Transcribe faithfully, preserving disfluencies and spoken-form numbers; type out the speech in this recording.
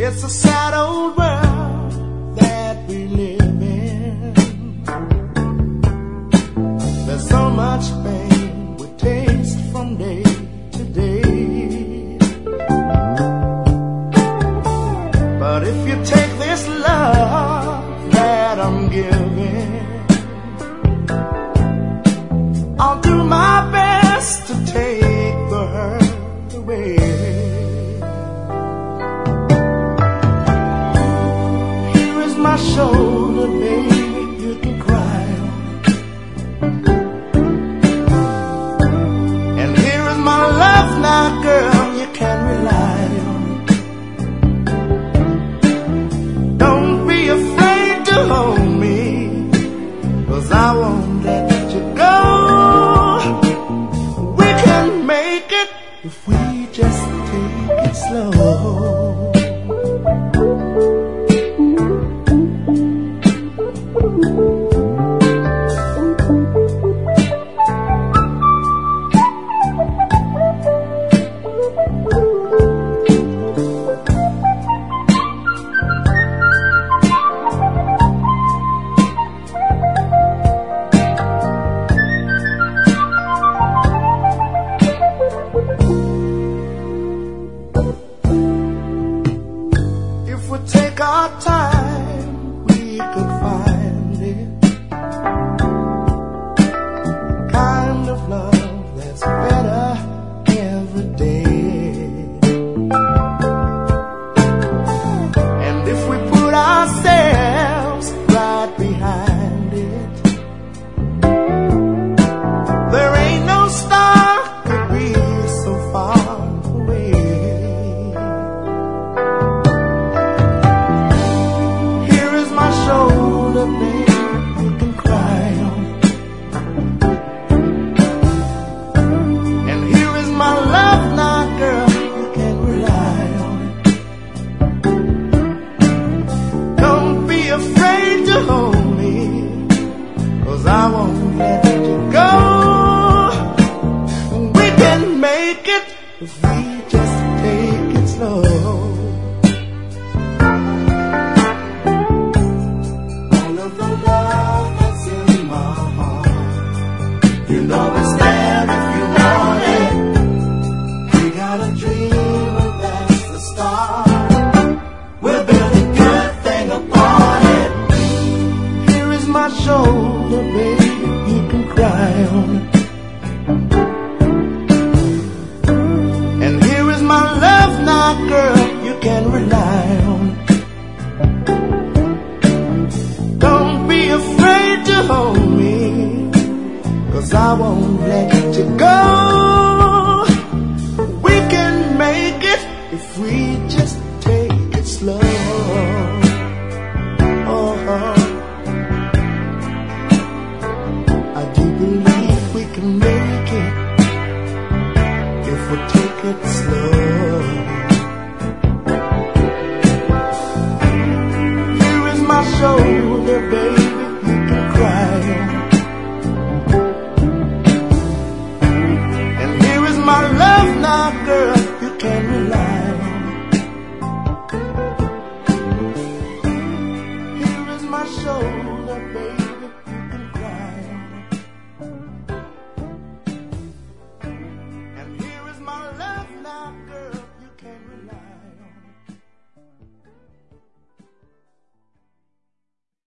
It's a sad old world that we live in. There's so much pain we taste from day to day. But if you take this love that I'm giving, I'll do my best to take the hurt away. My shoulder, baby, you can cry on. And here is my love now, girl, you can rely on. Don't be afraid to hold me, 'cause I won't let you go. We can make it if we just take it slow. If we take our time, we could find it. Kind of love that's better every day. And if we put ourselves right behind it, there ain't no star could be so far away. Shoulder, baby, you can cry on. And here is my love now, girl, you can rely on. Don't be afraid to hold me, 'cause I won't let you go. We can make it if we just take it slow. You know it's there if you want it. We got a dream and that's the start. We'll build a good thing upon it. Here is my shoulder, baby, you can cry on it. And here is my love now, girl, you can rely on it. Don't be afraid to hold me, 'cause I won't let you go. We can make it if we just take it slow.